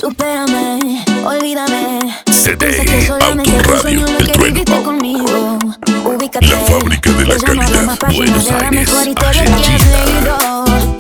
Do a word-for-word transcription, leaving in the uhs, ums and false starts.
Supérame, olvídame. C D Piensa que solamente fue un Autoradio, sueño lo El que Trueno. viviste conmigo. Ubícate, La fábrica de la que ya no habrá calidad, más páginas Buenos de la Aires, mejor historia que has Argentina. leído.